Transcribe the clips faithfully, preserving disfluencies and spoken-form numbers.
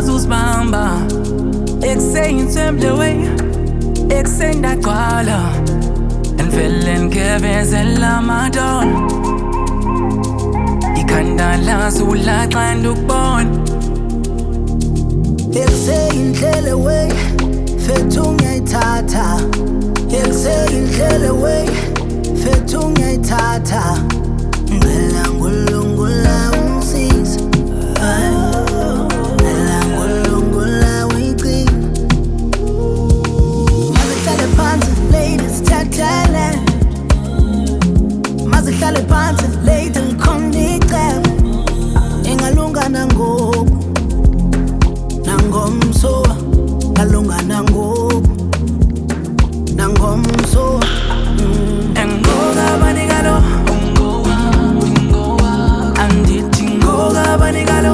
uzibamba ekuseni way ekuseni ndagcwala ngivele ngigevezela amadolo ikhanda lazula xa ndikubona ekuseni ndlele way fethu ngiyayithatha ekuseni ndlele way fethu ngiyayithatha ngicela ngulungula ungisize ngicela ngulungula uyigcine mazihlale phansi ladies thathelele mazihlale phansi lady ngikhona icebo ingalunga nangoku nangomsowa ngalunga nangoku nangomsowa engoka banikalo andithi ngoka banikalo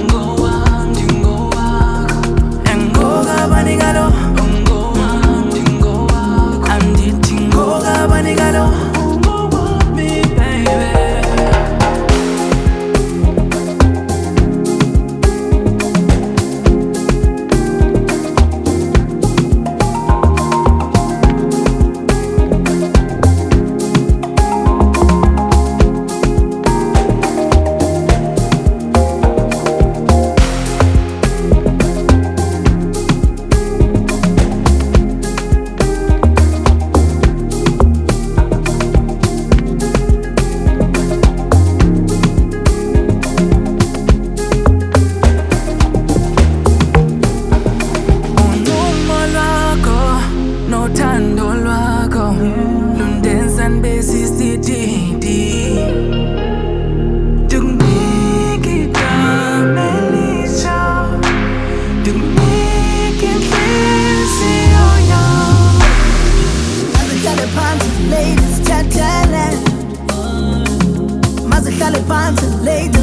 engoka banikalo andithi ngoka banikalo nothando lwakho lundenza ndibe sisitidi ndikunike igama elisha ndikunike inhliziyo yam mazihlale phansi ladies thathelele mazihlale phansi ladies